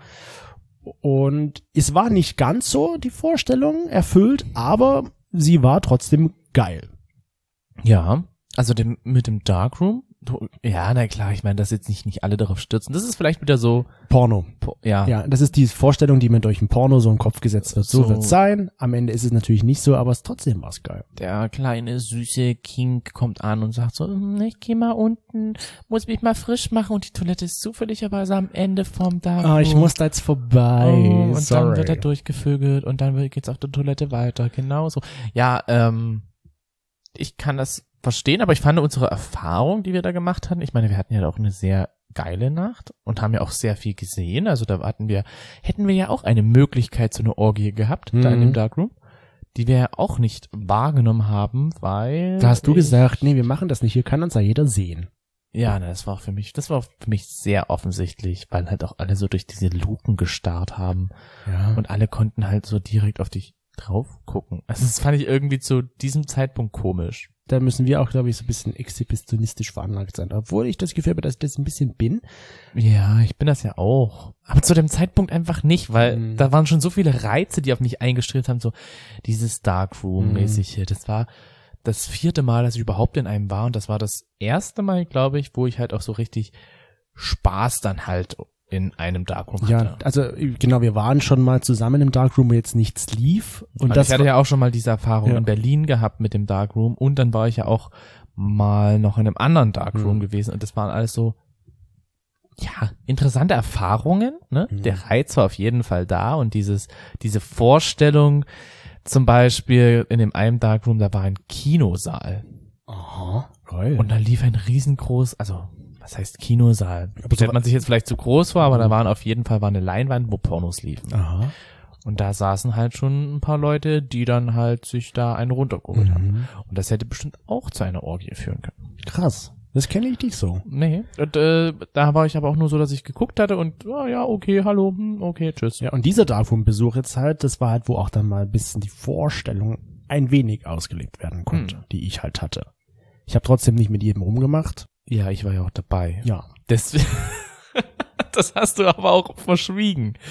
Und es war nicht ganz so die Vorstellung erfüllt, aber sie war trotzdem geil. Ja, also mit dem Darkroom, ja, na klar, ich meine, dass jetzt nicht alle darauf stürzen. Das ist vielleicht wieder so, Porno. ja. Ja, das ist die Vorstellung, die mir durch ein Porno so in den Kopf gesetzt wird. So wird's sein. Am Ende ist es natürlich nicht so, aber es trotzdem war's geil. Der kleine, süße King kommt an und sagt so, ich geh mal unten, muss mich mal frisch machen und die Toilette ist zufälligerweise am Ende vom Darkroom. Ich muss da jetzt vorbei. Und Sorry. dann wird er durchgevögelt und dann geht's auf der Toilette weiter, genauso. Ja, ich kann das verstehen, aber ich fand unsere Erfahrung, die wir da gemacht hatten, ich meine, wir hatten ja auch eine sehr geile Nacht und haben ja auch sehr viel gesehen, also da hätten wir ja auch eine Möglichkeit zu einer Orgie gehabt, da in dem Darkroom, die wir ja auch nicht wahrgenommen haben, weil... Da hast du gesagt, nee, wir machen das nicht, hier kann uns ja jeder sehen. Ja, das war für mich sehr offensichtlich, weil halt auch alle so durch diese Luken gestarrt haben Ja. und alle konnten halt so direkt auf dich drauf gucken. Also das fand ich irgendwie zu diesem Zeitpunkt komisch. Da müssen wir auch, glaube ich, so ein bisschen exhibitionistisch veranlagt sein. Obwohl ich das Gefühl habe, dass ich das ein bisschen bin. Ja, ich bin das ja auch. Aber zu dem Zeitpunkt einfach nicht, weil da waren schon so viele Reize, die auf mich eingestrahlt haben, so dieses Darkroom-mäßige. Das war das 4. Mal, dass ich überhaupt in einem war und das war das erste Mal, glaube ich, wo ich halt auch so richtig Spaß dann halt in einem Darkroom hatte. Ja, also genau, wir waren schon mal zusammen im Darkroom, wo jetzt nichts lief. Und ich hatte ja auch schon mal diese Erfahrung in Berlin gehabt mit dem Darkroom und dann war ich ja auch mal noch in einem anderen Darkroom gewesen und das waren alles so, ja, interessante Erfahrungen, ne? Der Reiz war auf jeden Fall da und diese Vorstellung, zum Beispiel in dem einen Darkroom, da war ein Kinosaal. Aha, geil. Und da lief ein riesengroß, also was heißt Kinosaal? Stellt man sich jetzt vielleicht zu groß vor, aber da war eine Leinwand, wo Pornos liefen. Aha. Und da saßen halt schon ein paar Leute, die dann halt sich da einen runtergeholt haben. Und das hätte bestimmt auch zu einer Orgie führen können. Krass. Das kenne ich nicht so. Nee, und da war ich aber auch nur so, dass ich geguckt hatte und ja, okay, hallo, okay, tschüss. Ja, und dieser Darkroom-Besuch jetzt halt, das war halt, wo auch dann mal ein bisschen die Vorstellung ein wenig ausgelebt werden konnte, die ich halt hatte. Ich habe trotzdem nicht mit jedem rumgemacht. Ja, ich war ja auch dabei. Ja. Deswegen, das hast du aber auch verschwiegen.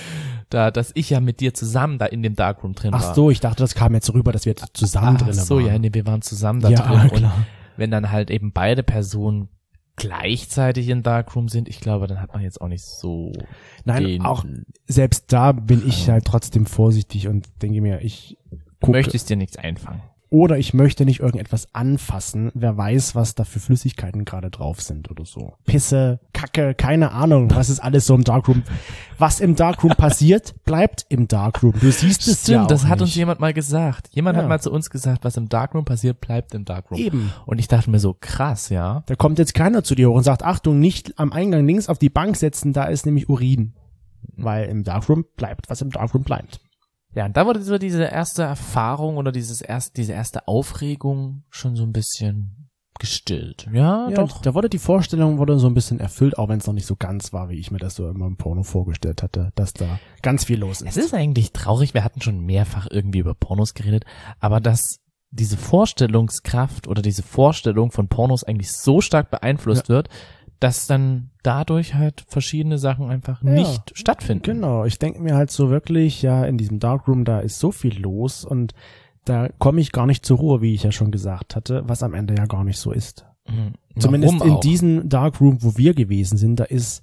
dass ich ja mit dir zusammen da in dem Darkroom drin war. Ach so, ich dachte, das kam jetzt rüber, dass wir zusammen drin waren. Ach so, ja, nee, wir waren zusammen da Ja, drin. Und klar. wenn dann halt eben beide Personen gleichzeitig in Darkroom sind, ich glaube, dann hat man jetzt auch nicht so Nein, auch selbst da bin ich halt trotzdem vorsichtig und denke mir, ich gucke. Möchtest dir nichts einfangen. Oder ich möchte nicht irgendetwas anfassen. Wer weiß, was da für Flüssigkeiten gerade drauf sind oder so. Pisse, Kacke, keine Ahnung, was ist alles so im Darkroom. Was im Darkroom passiert, bleibt im Darkroom. Du siehst es ja auch das hat nicht. uns jemand mal gesagt. Jemand Ja. hat mal zu uns gesagt, was im Darkroom passiert, bleibt im Darkroom. Eben. Und ich dachte mir so, krass, ja. Da kommt jetzt keiner zu dir hoch und sagt, Achtung, nicht am Eingang links auf die Bank setzen, da ist nämlich Urin. Weil im Darkroom bleibt, was im Darkroom bleibt. Ja, und da wurde so diese erste Erfahrung oder diese erste Aufregung schon so ein bisschen gestillt. Ja, doch. Da wurde die Vorstellung so ein bisschen erfüllt, auch wenn es noch nicht so ganz war, wie ich mir das so immer im Porno vorgestellt hatte, dass da ganz viel los ist. Es ist eigentlich traurig, wir hatten schon mehrfach irgendwie über Pornos geredet, aber dass diese Vorstellungskraft oder diese Vorstellung von Pornos eigentlich so stark beeinflusst wird, dass dann dadurch halt verschiedene Sachen einfach nicht stattfinden. Genau, ich denke mir halt so wirklich, ja, in diesem Darkroom, da ist so viel los und da komme ich gar nicht zur Ruhe, wie ich ja schon gesagt hatte, was am Ende ja gar nicht so ist. Mhm. Zumindest Warum in auch? diesem Darkroom, wo wir gewesen sind, da ist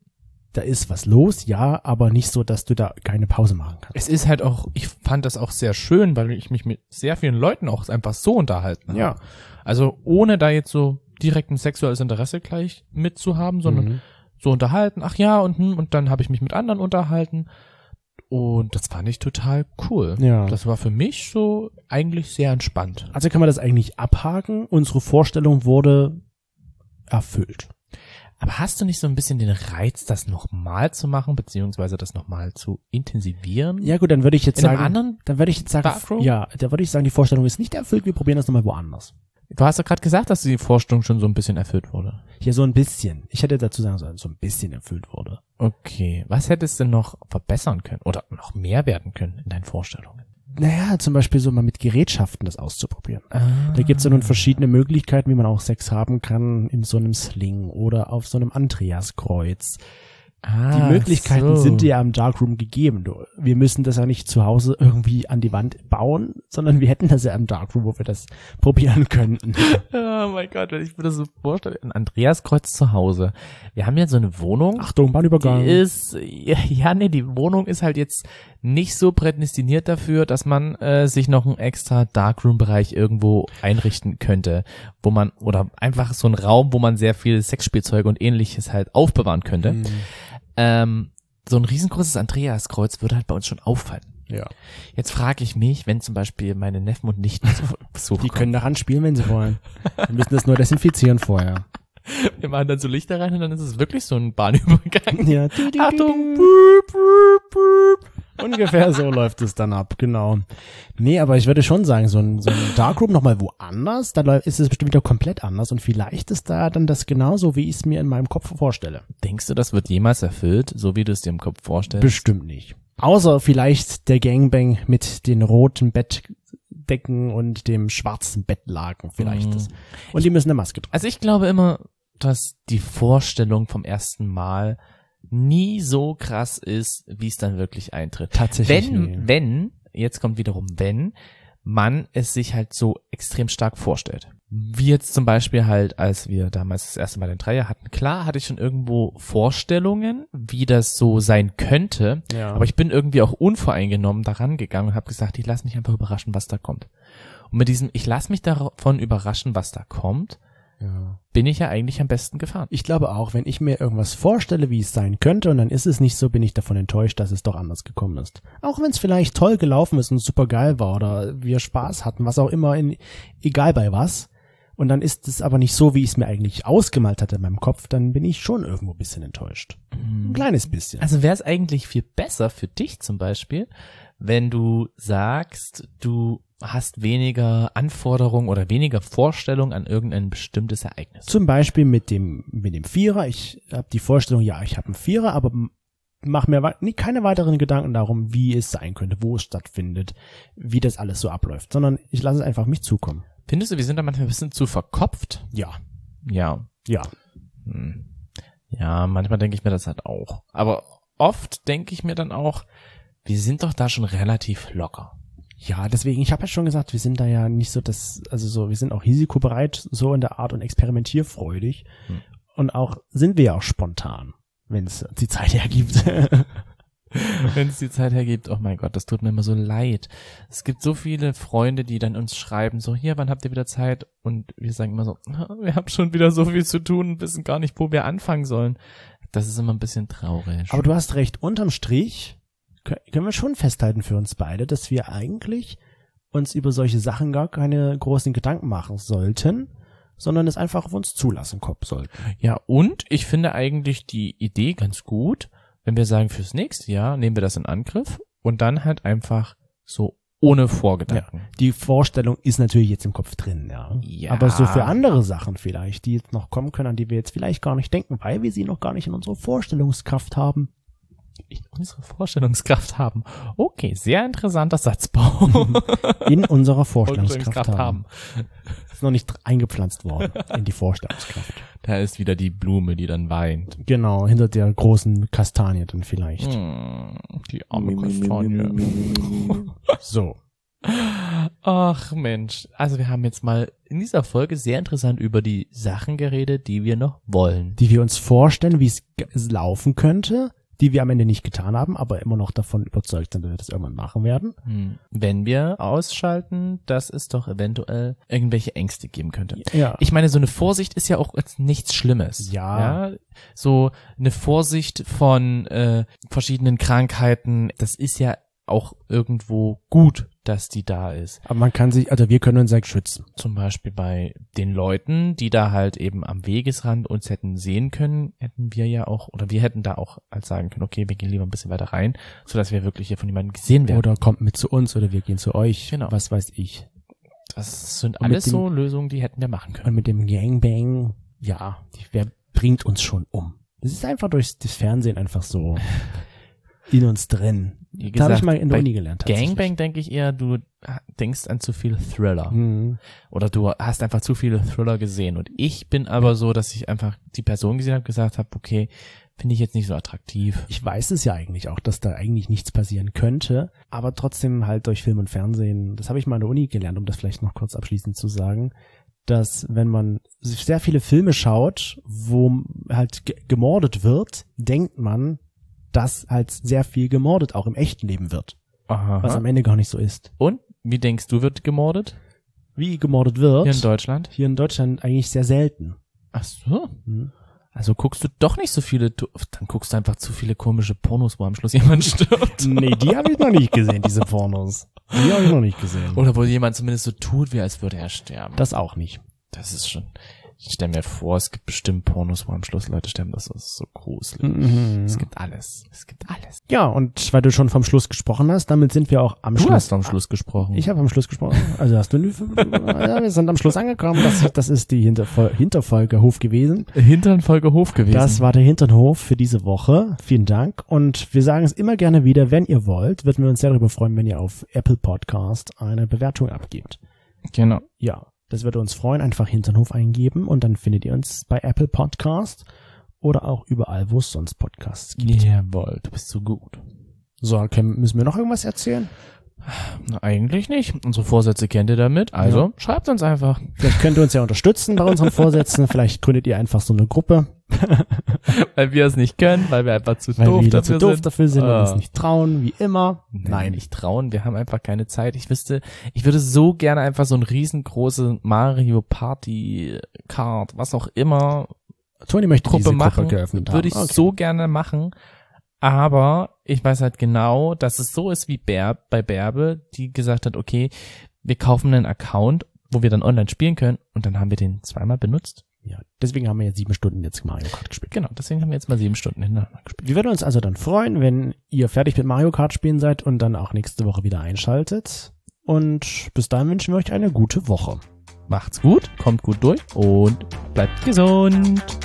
was los, ja, aber nicht so, dass du da keine Pause machen kannst. Es ist halt auch, ich fand das auch sehr schön, weil ich mich mit sehr vielen Leuten auch einfach so unterhalten habe. Ja. Also ohne da jetzt so direkt ein sexuelles Interesse gleich mitzuhaben, sondern so unterhalten, ach ja, und dann habe ich mich mit anderen unterhalten und das fand ich total cool. Ja. Das war für mich so eigentlich sehr entspannt. Also kann man das eigentlich abhaken. Unsere Vorstellung wurde erfüllt. Aber hast du nicht so ein bisschen den Reiz, das nochmal zu machen, beziehungsweise das nochmal zu intensivieren? Ja gut, dann würde ich jetzt In einem sagen, anderen da würde ich Darkroom? sagen, die Vorstellung ist nicht erfüllt, wir probieren das nochmal woanders. Du hast ja gerade gesagt, dass die Vorstellung schon so ein bisschen erfüllt wurde. Hier so ein bisschen. Ich hätte dazu sagen sollen, so ein bisschen erfüllt wurde. Okay, was hättest du noch verbessern können oder noch mehr werden können in deinen Vorstellungen? Naja, zum Beispiel so mal mit Gerätschaften das auszuprobieren. Da gibt's ja nun verschiedene Möglichkeiten, wie man auch Sex haben kann, in so einem Sling oder auf so einem Andreaskreuz. Die Möglichkeiten sind dir ja im Darkroom gegeben. Wir müssen das ja nicht zu Hause irgendwie an die Wand bauen, sondern wir hätten das ja im Darkroom, wo wir das probieren könnten. Oh mein Gott, wenn ich mir das so vorstelle, ein Andreaskreuz zu Hause. Wir haben ja so eine Wohnung. Achtung, Bahnübergang. Die Wohnung ist halt jetzt nicht so prädestiniert dafür, dass man sich noch einen extra Darkroom-Bereich irgendwo einrichten könnte, wo man, oder einfach so ein Raum, wo man sehr viel Sexspielzeuge und ähnliches halt aufbewahren könnte. So ein riesengroßes Andreaskreuz würde halt bei uns schon auffallen. Ja. Jetzt frage ich mich, wenn zum Beispiel meine Neffen und Nichten zu Besuch Die kommen. können daran spielen, wenn sie wollen. Wir müssen das nur desinfizieren vorher. Wir machen dann so Lichter rein und dann ist es wirklich so ein Bahnübergang. Ja. Achtung! Ungefähr so läuft es dann ab, genau. Nee, aber ich würde schon sagen, so ein Darkroom nochmal woanders, da ist es bestimmt wieder komplett anders und vielleicht ist da dann das genauso, wie ich es mir in meinem Kopf vorstelle. Denkst du, das wird jemals erfüllt, so wie du es dir im Kopf vorstellst? Bestimmt nicht. Außer vielleicht der Gangbang mit den roten Bettdecken und dem schwarzen Bettlaken vielleicht. Und die müssen eine Maske tragen. Also ich glaube immer, dass die Vorstellung vom ersten Mal nie so krass ist, wie es dann wirklich eintritt. Tatsächlich. Wenn, jetzt kommt wiederum, wenn man es sich halt so extrem stark vorstellt. Wie jetzt zum Beispiel halt, als wir damals das erste Mal den Dreier hatten. Klar hatte ich schon irgendwo Vorstellungen, wie das so sein könnte, Ja. aber ich bin irgendwie auch unvoreingenommen daran gegangen und habe gesagt, ich lasse mich einfach überraschen, was da kommt. Und mit diesem, ich lasse mich davon überraschen, was da kommt, bin ich ja eigentlich am besten gefahren. Ich glaube auch, wenn ich mir irgendwas vorstelle, wie es sein könnte und dann ist es nicht so, bin ich davon enttäuscht, dass es doch anders gekommen ist. Auch wenn es vielleicht toll gelaufen ist und super geil war oder wir Spaß hatten, was auch immer, egal bei was. Und dann ist es aber nicht so, wie ich es mir eigentlich ausgemalt hatte in meinem Kopf, dann bin ich schon irgendwo ein bisschen enttäuscht. Ein kleines bisschen. Also wäre es eigentlich viel besser für dich zum Beispiel, wenn du sagst, du hast weniger Anforderungen oder weniger Vorstellungen an irgendein bestimmtes Ereignis. Zum Beispiel mit dem Vierer. Ich habe die Vorstellung, ja, ich habe einen Vierer, aber mach mir keine weiteren Gedanken darum, wie es sein könnte, wo es stattfindet, wie das alles so abläuft, sondern ich lasse es einfach auf mich zukommen. Findest du, wir sind da manchmal ein bisschen zu verkopft? Ja. Ja. Ja. Ja, manchmal denke ich mir das halt auch. Aber oft denke ich mir dann auch, wir sind doch da schon relativ locker. Ja, deswegen, ich habe ja schon gesagt, wir sind da ja nicht so wir sind auch risikobereit, so in der Art und experimentierfreudig. Und auch sind wir ja auch spontan, wenn es die Zeit hergibt. Wenn es die Zeit hergibt, oh mein Gott, das tut mir immer so leid. Es gibt so viele Freunde, die dann uns schreiben, so, hier, wann habt ihr wieder Zeit? Und wir sagen immer so, wir haben schon wieder so viel zu tun und wissen gar nicht, wo wir anfangen sollen. Das ist immer ein bisschen traurig. Aber du hast recht, unterm Strich können wir schon festhalten für uns beide, dass wir eigentlich uns über solche Sachen gar keine großen Gedanken machen sollten, sondern es einfach auf uns zulassen sollten. Ja, und ich finde eigentlich die Idee ganz gut, wenn wir sagen, fürs nächste Jahr nehmen wir das in Angriff und dann halt einfach so ohne Vorgedanken. Ja, die Vorstellung ist natürlich jetzt im Kopf drin, ja. Aber so für andere Sachen vielleicht, die jetzt noch kommen können, an die wir jetzt vielleicht gar nicht denken, weil wir sie noch gar nicht in unserer Vorstellungskraft haben. Unsere Vorstellungskraft haben. Okay, sehr interessanter Satzbau. In unserer Vorstellungskraft haben. Ist noch nicht eingepflanzt worden in die Vorstellungskraft. Da ist wieder die Blume, die dann weint. Genau, hinter der großen Kastanie dann vielleicht. Die arme Kastanie. So. Ach Mensch, also wir haben jetzt mal in dieser Folge sehr interessant über die Sachen geredet, die wir noch wollen. Die wir uns vorstellen, wie es laufen könnte, die wir am Ende nicht getan haben, aber immer noch davon überzeugt sind, dass wir das irgendwann machen werden. Wenn wir ausschalten, dass es doch eventuell irgendwelche Ängste geben könnte. Ja. Ich meine, so eine Vorsicht ist ja auch jetzt nichts Schlimmes. Ja. So eine Vorsicht von verschiedenen Krankheiten, das ist ja auch irgendwo gut, dass die da ist. Aber wir können uns halt schützen. Zum Beispiel bei den Leuten, die da halt eben am Wegesrand uns hätten sehen können, hätten wir ja auch, oder wir hätten da auch halt sagen können, okay, wir gehen lieber ein bisschen weiter rein, sodass wir wirklich hier von jemandem gesehen werden. Oder kommt mit zu uns oder wir gehen zu euch. Genau. Was weiß ich. Das sind alles so Lösungen, die hätten wir machen können. Und mit dem Gangbang, ja, wer bringt uns schon um? Das ist einfach durch das Fernsehen einfach so in uns drin. Wie Das habe gesagt, ich mal in der bei Uni gelernt. Gangbang denke ich eher, du denkst an zu viel Thriller. Mhm. Oder du hast einfach zu viele Thriller gesehen. Und ich bin aber so, dass ich einfach die Person gesehen habe, gesagt habe, okay, finde ich jetzt nicht so attraktiv. Ich weiß es ja eigentlich auch, dass da eigentlich nichts passieren könnte, aber trotzdem halt durch Film und Fernsehen, das habe ich mal in der Uni gelernt, um das vielleicht noch kurz abschließend zu sagen, dass wenn man sehr viele Filme schaut, wo halt gemordet wird, denkt man, dass halt sehr viel gemordet auch im echten Leben wird. Aha. Was am Ende gar nicht so ist. Und? Wie denkst du, wird gemordet? Wie gemordet wird? Hier in Deutschland? Hier in Deutschland eigentlich sehr selten. Ach so. Also guckst du doch nicht so viele, dann guckst du einfach zu viele komische Pornos, wo am Schluss jemand stirbt. Nee, die habe ich noch nicht gesehen, diese Pornos. Die habe ich noch nicht gesehen. Oder wo jemand zumindest so tut, wie als würde er sterben. Das auch nicht. Das ist schon, ich stelle mir vor, es gibt bestimmt Pornos, wo am Schluss Leute sterben, das ist so gruselig. Es gibt alles. Ja, und weil du schon vom Schluss gesprochen hast, damit sind wir auch am Schluss. Du hast am Schluss gesprochen. Ich habe am Schluss gesprochen. Also hast du, ja, wir sind am Schluss angekommen. Das ist die Hinterfolge-Hof gewesen. Hinternfolge-Hof gewesen. Das war der Hinternhof für diese Woche. Vielen Dank. Und wir sagen es immer gerne wieder, wenn ihr wollt, würden wir uns sehr darüber freuen, wenn ihr auf Apple Podcast eine Bewertung abgebt. Genau. Ja, das würde uns freuen. Einfach Hinternhof eingeben und dann findet ihr uns bei Apple Podcast oder auch überall, wo es sonst Podcasts gibt. Jawohl, du bist so gut. So, müssen wir noch irgendwas erzählen? Na, eigentlich nicht. Unsere Vorsätze kennt ihr damit, also schreibt uns einfach. Vielleicht könnt ihr uns ja unterstützen bei unseren Vorsätzen. Vielleicht gründet ihr einfach so eine Gruppe. Weil wir es nicht können, weil wir einfach zu Weil doof wir dafür zu doof sind. dafür sind und uns nicht trauen, wie immer. Nein, nicht trauen. Wir haben einfach keine Zeit. Ich würde so gerne einfach so ein riesengroße Mario Party Kart, was auch immer, Toni möchte Gruppe diese machen. Gruppe geöffnet haben. Würde ich so gerne machen. Aber ich weiß halt genau, dass es so ist wie bei Bärbe, die gesagt hat, okay, wir kaufen einen Account, wo wir dann online spielen können und dann haben wir den zweimal benutzt. Ja, deswegen haben wir jetzt 7 Stunden jetzt Mario Kart gespielt. Genau, deswegen haben wir jetzt mal 7 Stunden hintereinander gespielt. Wir würden uns also dann freuen, wenn ihr fertig mit Mario Kart spielen seid und dann auch nächste Woche wieder einschaltet. Und bis dahin wünschen wir euch eine gute Woche. Macht's gut, kommt gut durch und bleibt gesund.